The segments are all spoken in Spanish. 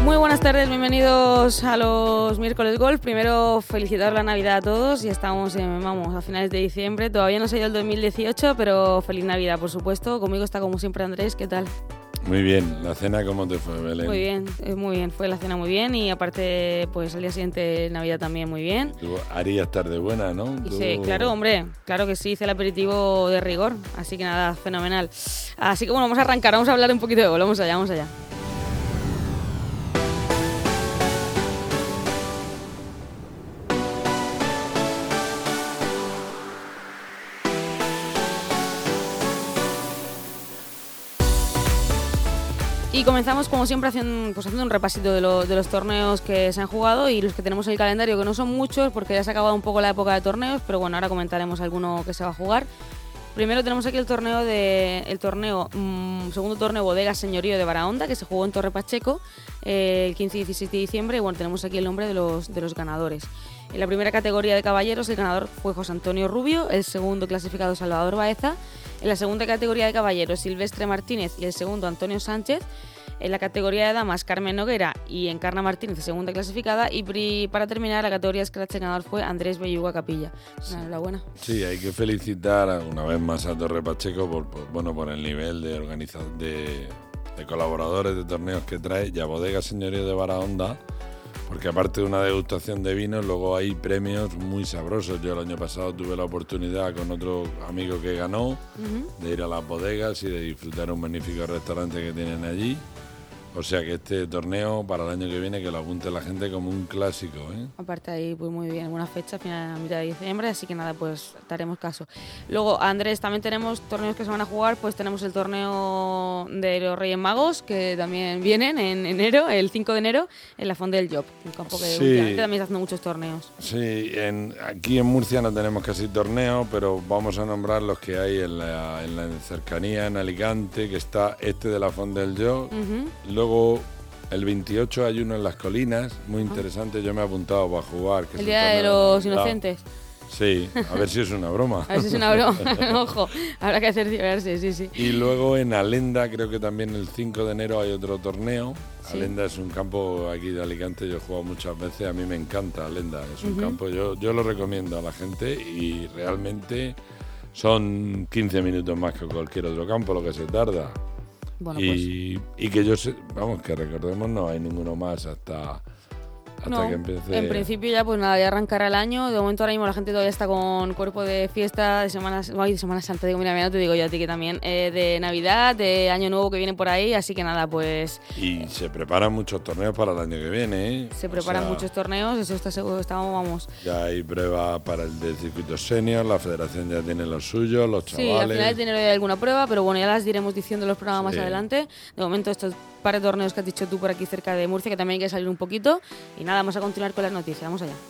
Muy buenas tardes, bienvenidos a los miércoles golf. Primero felicitar la Navidad a todos y estamos a finales de diciembre. Todavía no se ha ido el 2018, pero feliz Navidad, por supuesto. Conmigo está como siempre Andrés, ¿qué tal? Muy bien, ¿la cena cómo te fue, Belén? Muy bien, fue la cena muy bien y aparte pues al día siguiente Navidad también muy bien. Tú harías tarde buena, ¿no? Sí, claro, hombre, claro que sí, hice el aperitivo de rigor, así que nada, fenomenal. Así que bueno, vamos a arrancar, vamos a hablar un poquito de gol, vamos allá. Y comenzamos como siempre haciendo un repasito de los torneos que se han jugado y los que tenemos en el calendario, que no son muchos porque ya se ha acabado un poco la época de torneos, pero bueno, ahora comentaremos alguno que se va a jugar. Primero tenemos aquí el segundo torneo Bodega Señorío de Barahonda, que se jugó en Torre Pacheco el 15 y 16 de diciembre, y bueno, tenemos aquí el nombre de los ganadores. En la primera categoría de caballeros el ganador fue José Antonio Rubio, el segundo clasificado Salvador Baeza. En la segunda categoría de caballeros, Silvestre Martínez y el segundo Antonio Sánchez. En la categoría de damas, Carmen Noguera y Encarna Martínez, segunda clasificada. Y para terminar, la categoría Scratch, el ganador fue Andrés Belluga Capilla. Enhorabuena. Sí, hay que felicitar una vez más a Torre Pacheco por el nivel de colaboradores de torneos que trae, y a Bodega Señorío de Barahonda, porque aparte de una degustación de vinos, luego hay premios muy sabrosos. Yo el año pasado tuve la oportunidad con otro amigo que ganó de ir a las bodegas y de disfrutar un magnífico restaurante que tienen allí. O sea que este torneo para el año que viene que lo apunte la gente como un clásico, ¿eh? Aparte ahí pues muy bien, buena fecha, final a mitad de diciembre, así que nada, pues daremos caso. Luego, Andrés, también tenemos torneos que se van a jugar, pues tenemos el torneo de los Reyes Magos, que también vienen en enero, el 5 de enero, en la Font del Job, un campo que últimamente también está haciendo muchos torneos. Sí, aquí en Murcia no tenemos casi torneos, pero vamos a nombrar los que hay en la cercanía, en Alicante, que está de la Font del Job. Luego, el 28 hay uno en Las Colinas, muy interesante, yo me he apuntado para jugar. Que el Día de los Inocentes. Sí, a ver si es una broma. A ver si es una broma, ojo, habrá que cerciorarse, sí. Y luego en Alenda, creo que también el 5 de enero hay otro torneo. Sí. Alenda es un campo aquí de Alicante, yo he jugado muchas veces, a mí me encanta Alenda, es un campo, yo lo recomiendo a la gente y realmente son 15 minutos más que cualquier otro campo lo que se tarda. Bueno, y que que recordemos, no hay ninguno más hasta que empiece. En principio ya pues nada, ya arrancará el año. De momento ahora mismo la gente todavía está con cuerpo de fiesta, de Semana Santa, mira, te digo yo a ti que también, de Navidad, de Año Nuevo que viene por ahí, así que nada, pues... Y se preparan muchos torneos para el año que viene, ¿eh? Se preparan muchos torneos, eso está seguro, vamos. Ya hay prueba para el del circuito senior, la federación ya tiene los suyos, los chavales... Sí, al final de enero hay alguna prueba, pero bueno, ya las diremos diciendo los programas más adelante. De momento estos par de torneos que has dicho tú por aquí cerca de Murcia, que también hay que salir un poquito. Y nada, vamos a continuar con las noticias, vamos allá.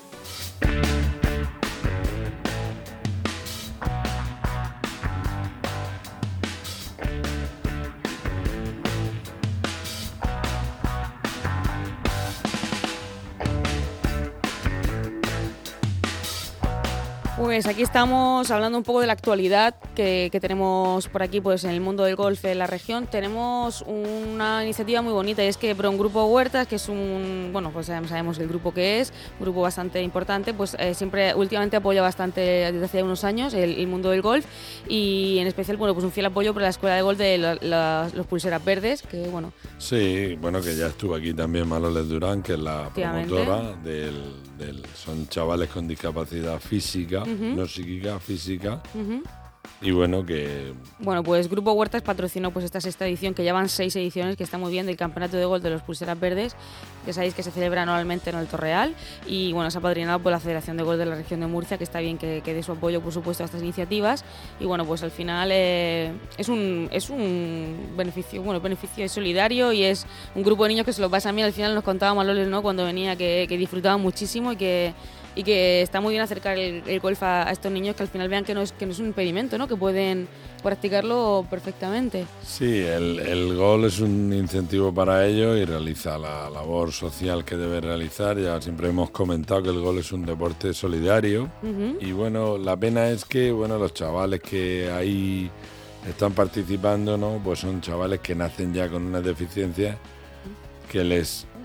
Pues aquí estamos hablando un poco de la actualidad que tenemos por aquí, pues en el mundo del golf en la región. Tenemos una iniciativa muy bonita y es que un grupo Huertas, que es pues sabemos el grupo que es, un grupo bastante importante, pues siempre últimamente apoya bastante desde hace unos años el mundo del golf y en especial pues un fiel apoyo por la escuela de golf de los Pulseras Verdes, que bueno. Sí, que ya estuvo aquí también Maloles Durán, que es la promotora son chavales con discapacidad física, no psíquica, física. Y pues Grupo Huertas patrocinó pues esta sexta edición, que llevan 6 ediciones, que está muy bien, del Campeonato de Golf de los Pulseras Verdes, que sabéis que se celebra anualmente en el Torreal, y bueno, se ha patrocinado por la Federación de Golf de la región de Murcia, que está bien que dé su apoyo, por supuesto, a estas iniciativas. Y bueno, pues al final es un beneficio, beneficio solidario, y es un grupo de niños que se lo pasan bien. Al final nos contaba Maloles, ¿no?, cuando venía, que disfrutaban muchísimo y que está muy bien acercar el golf a estos niños, que al final vean que no es un impedimento, ¿no?, que pueden practicarlo perfectamente. Sí, el golf es un incentivo para ellos y realiza la labor social que debe realizar. Ya siempre hemos comentado que el golf es un deporte solidario y la pena es que los chavales que ahí están participando, ¿no?, pues son chavales que nacen ya con una deficiencia que les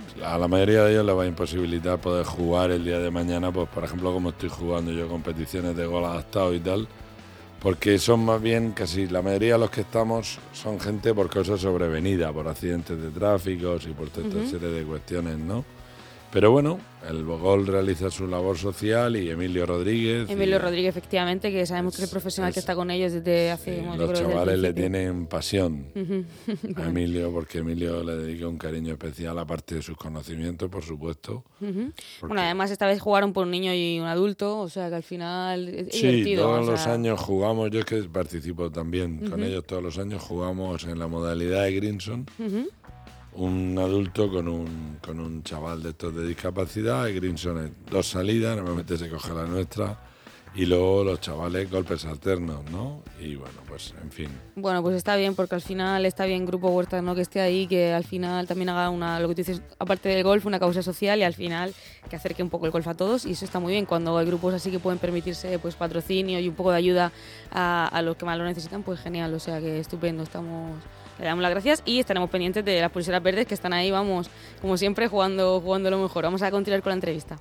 a la mayoría de ellos les va a imposibilitar poder jugar el día de mañana, pues por ejemplo como estoy jugando yo competiciones de gol adaptado y tal, porque son más bien, casi la mayoría de los que estamos son gente por cosas sobrevenida, por accidentes de tráfico y por toda esta serie de cuestiones, ¿no? Pero bueno, el Bogol realiza su labor social y Emilio Rodríguez. Emilio Rodríguez, efectivamente, que sabemos que es el profesional que está con ellos desde hace... Los chavales le tienen pasión a Emilio, porque Emilio le dedica un cariño especial, aparte de sus conocimientos, por supuesto. Bueno, además esta vez jugaron por un niño y un adulto, o sea que al final es divertido. Sí, todos los años jugamos, yo es que participo también con ellos todos los años, jugamos en la modalidad de Grimson. Un adulto con un chaval de estos de discapacidad. El Grimson es 2 salidas, normalmente se coge la nuestra, y luego los chavales golpes alternos, ¿no? Y bueno, pues en fin. Bueno, pues está bien, porque al final está bien Grupo Huertas, ¿no? Que esté ahí, que al final también haga lo que tú dices, aparte del golf, una causa social, y al final que acerque un poco el golf a todos, y eso está muy bien cuando hay grupos así que pueden permitirse pues patrocinio y un poco de ayuda a los que más lo necesitan, pues genial, o sea que estupendo, le damos las gracias y estaremos pendientes de las pulseras verdes que están ahí, vamos, como siempre, jugando lo mejor. Vamos a continuar con la entrevista.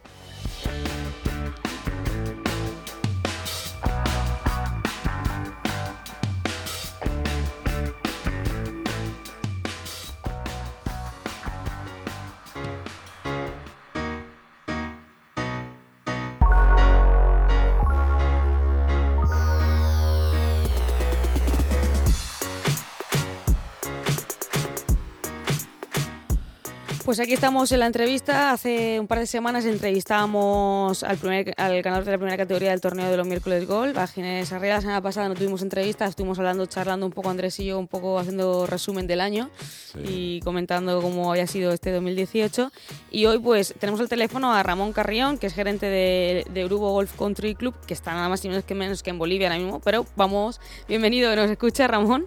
Pues aquí estamos en la entrevista. Hace un par de semanas entrevistábamos al ganador de la primera categoría del torneo de los miércoles Golf, a Ginés Arriaga. La semana pasada no tuvimos entrevista, estuvimos charlando un poco Andrés y yo, un poco haciendo resumen del año y comentando cómo había sido este 2018. Y hoy pues tenemos al teléfono a Ramón Carrión, que es gerente de Urubo Golf Country Club, que está nada más y menos que en Bolivia ahora mismo. Pero vamos, bienvenido, ¿nos escucha Ramón?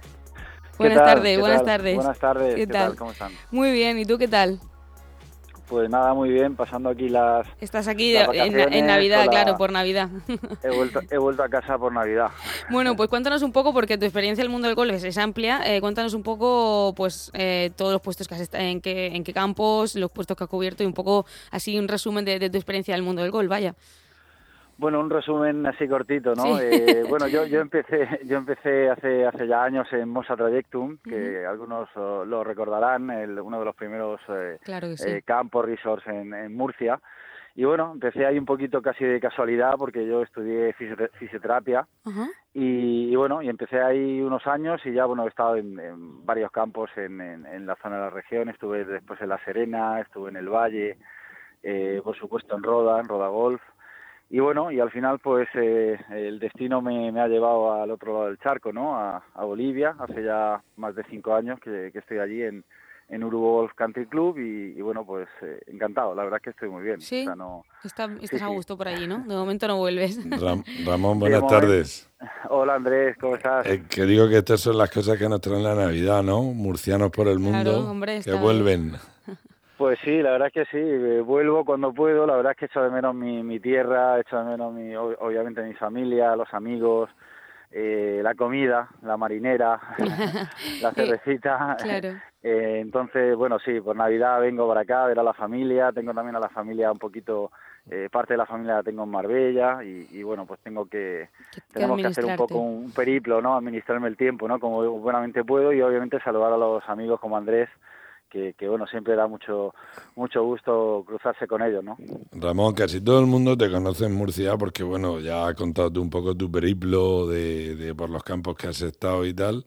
Buenas tardes. Buenas tardes, ¿qué tal? ¿Cómo están? Muy bien, ¿y tú qué tal? Pues nada, muy bien, pasando aquí Estás aquí en Navidad, claro, por Navidad. He vuelto a casa por Navidad. Bueno, pues cuéntanos un poco, porque tu experiencia en el mundo del golf es amplia, cuéntanos un poco pues todos los puestos que has estado, en qué campos, los puestos que has cubierto y un poco así un resumen de tu experiencia en el mundo del golf, vaya. Bueno, un resumen así cortito, ¿no? Sí. Bueno, yo empecé hace ya años en Mosa Trajectum, que algunos lo recordarán, uno de los primeros claro que sí. campos, resorts en Murcia. Y bueno, empecé ahí un poquito casi de casualidad, porque yo estudié fisioterapia. Y bueno, y empecé ahí unos años y ya, bueno, he estado en varios campos en la zona de la región. Estuve después en La Serena, estuve en el Valle, por supuesto en Roda Golf. Y bueno, y al final pues el destino me ha llevado al otro lado del charco, ¿no? A Bolivia. Hace ya más de 5 años que estoy allí en Urubo Golf Country Club y bueno, pues encantado. La verdad es que estoy muy bien. Sí, o sea, no... estás a gusto por allí, ¿no? De momento no vuelves. Ramón, buenas tardes. Hola Andrés, ¿cómo estás? Que digo que estas son las cosas que nos traen la Navidad, ¿no? Murcianos por el mundo, claro, hombre, que vuelven. Pues sí, la verdad es que sí, vuelvo cuando puedo. La verdad es que echo de menos mi tierra, echo de menos obviamente mi familia, los amigos, la comida, la marinera, la cervecita. Claro. Entonces, bueno, sí, por Navidad vengo para acá a ver a la familia. Tengo también a la familia un poquito, parte de la familia la tengo en Marbella y bueno, pues tenemos que hacer un poco un periplo, ¿no? Administrarme el tiempo, ¿no? Como buenamente puedo y obviamente saludar a los amigos como Andrés, que bueno, siempre da mucho gusto cruzarse con ellos, ¿no? Ramón, casi todo el mundo te conoce en Murcia porque, bueno, ya has contado tú un poco tu periplo de por los campos que has estado y tal,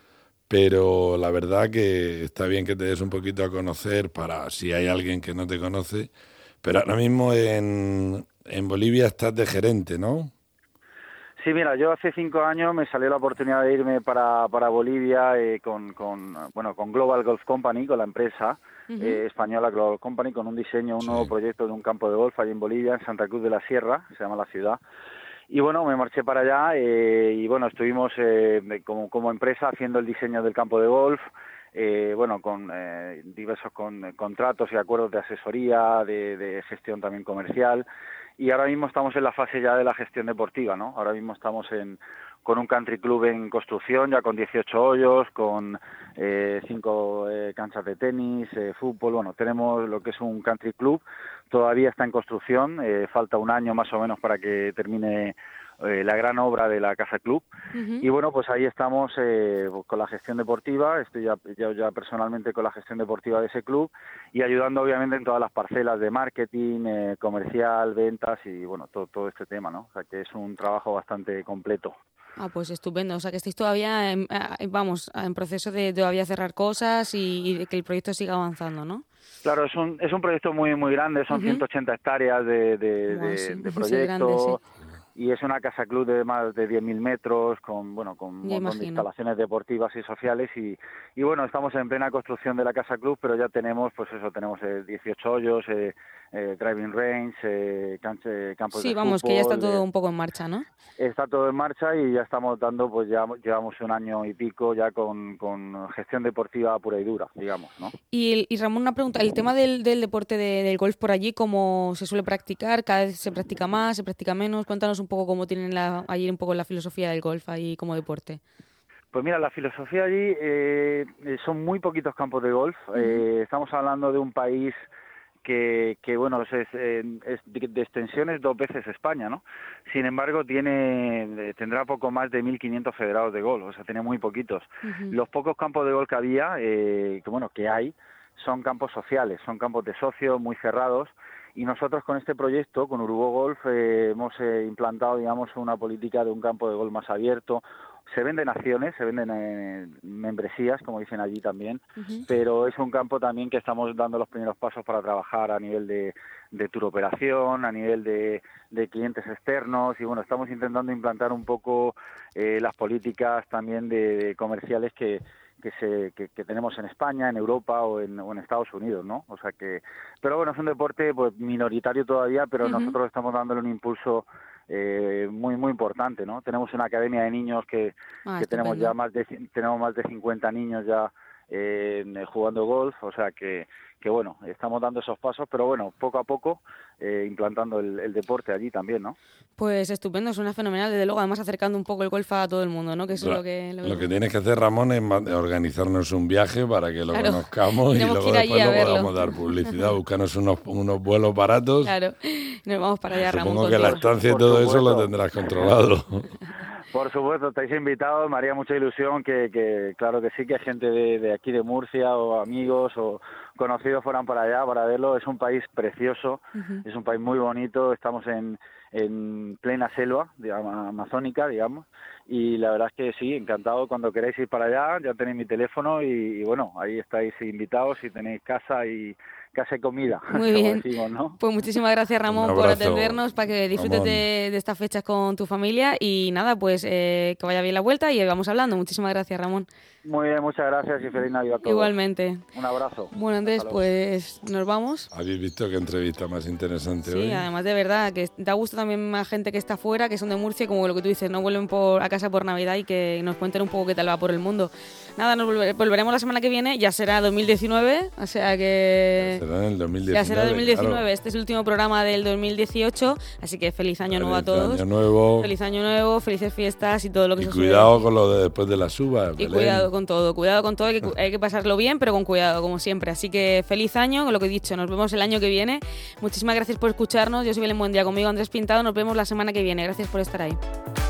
pero la verdad que está bien que te des un poquito a conocer para si hay alguien que no te conoce, pero ahora mismo en Bolivia estás de gerente, ¿no? Sí, mira, yo hace 5 años me salió la oportunidad de irme para Bolivia con Global Golf Company, con la empresa española Global Company, con un diseño, un nuevo proyecto de un campo de golf allí en Bolivia, en Santa Cruz de la Sierra, se llama la ciudad. Y bueno, me marché para allá y bueno, estuvimos como empresa haciendo el diseño del campo de golf, con diversos contratos y acuerdos de asesoría, de gestión también comercial. Y ahora mismo estamos en la fase ya de la gestión deportiva, ¿no? Ahora mismo estamos con un country club en construcción, ya con 18 hoyos, con 5 canchas de tenis, fútbol. Bueno, tenemos lo que es un country club, todavía está en construcción, falta un año más o menos para que termine la gran obra de la Casa Club. Y bueno, pues ahí estamos con la gestión deportiva, estoy ya personalmente con la gestión deportiva de ese club y ayudando obviamente en todas las parcelas de marketing, comercial, ventas y bueno, todo este tema, ¿no? O sea que es un trabajo bastante completo. Ah, pues estupendo. O sea, que estáis todavía, en proceso de todavía cerrar cosas y de que el proyecto siga avanzando, ¿no? Claro, es un proyecto muy grande, son 180 hectáreas de proyecto. Grande, sí. Y es una casa club de más de 10.000 metros, con un montón de instalaciones deportivas y sociales. Y bueno, estamos en plena construcción de la casa club, pero ya tenemos, pues eso, tenemos 18 hoyos, driving range, campos de fútbol. Sí, vamos, que ya está todo un poco en marcha, ¿no? Está todo en marcha y ya estamos dando, pues ya llevamos un año y pico ya con gestión deportiva pura y dura, digamos, ¿no? Y Ramón, una pregunta, el tema del deporte del golf por allí, ¿cómo se suele practicar? ¿Cada vez se practica más, se practica menos? Cuéntanos un poco cómo tienen allí un poco la filosofía del golf ahí como deporte. Pues mira, la filosofía allí son muy poquitos campos de golf. Estamos hablando de un país que bueno, es de extensiones 2 veces España, ¿no? Sin embargo, tendrá poco más de 1.500 federados de golf, o sea, tiene muy poquitos. Los pocos campos de golf que había, que hay, son campos sociales, son campos de socios muy cerrados. Y nosotros con este proyecto, con Uruguay Golf, hemos implantado, digamos, una política de un campo de golf más abierto. Se venden acciones, se venden membresías, como dicen allí también, pero es un campo también que estamos dando los primeros pasos para trabajar a nivel de tour operación, a nivel de clientes externos, y bueno, estamos intentando implantar un poco las políticas también de comerciales que tenemos en España, en Europa o en Estados Unidos, ¿no? O sea que, pero bueno, es un deporte pues minoritario todavía, pero nosotros estamos dándole un impulso muy importante, ¿no? Tenemos una academia de niños que tenemos ya más de 50 niños ya jugando golf, o sea que bueno, estamos dando esos pasos, pero bueno, poco a poco implantando el deporte allí también, ¿no? Pues estupendo, suena fenomenal, desde luego, además acercando un poco el golf a todo el mundo, ¿no? Que eso es lo que tienes que hacer, Ramón, es organizarnos un viaje para que lo conozcamos y luego después lo podamos dar publicidad, buscarnos unos vuelos baratos. Claro, nos vamos para allá, Ramón. Supongo que la estancia y todo eso lo tendrás controlado. Por supuesto, estáis invitados, me haría mucha ilusión que claro que sí, que gente de aquí de Murcia o amigos o conocidos fueran para allá para verlo. Es un país precioso, es un país muy bonito, estamos en plena selva amazónica, digamos, y la verdad es que sí, encantado, cuando queráis ir para allá, ya tenéis mi teléfono y bueno, ahí estáis invitados y tenéis casa y comida. Muy bien, decimos, ¿no? Pues muchísimas gracias, Ramón, por atendernos, para que disfrutes de estas fechas con tu familia y nada, pues que vaya bien la vuelta y vamos hablando. Muchísimas gracias, Ramón. Muy bien, muchas gracias y feliz Navidad a todos. Igualmente. Un abrazo. Bueno, Andrés, pues nos vamos. ¿Habéis visto qué entrevista más interesante hoy? Sí, además de verdad, que da gusto también a gente que está fuera, que son de Murcia, como lo que tú dices, no vuelven a casa por Navidad y que nos cuenten un poco qué tal va por el mundo. Nada, nos volveremos la semana que viene, ya será 2019, o sea que... Ya será en el 2019. Ya será 2019, claro. Este es el último programa del 2018, así que feliz año nuevo a todos. Feliz año nuevo, felices fiestas y todo lo que se sucede. Y cuidado con lo de después de las uvas. Y cuidado con todo, hay que pasarlo bien, pero con cuidado, como siempre. Así que feliz año, con lo que he dicho, nos vemos el año que viene. Muchísimas gracias por escucharnos, yo soy Belén Buendía, conmigo Andrés Pintado, nos vemos la semana que viene. Gracias por estar ahí.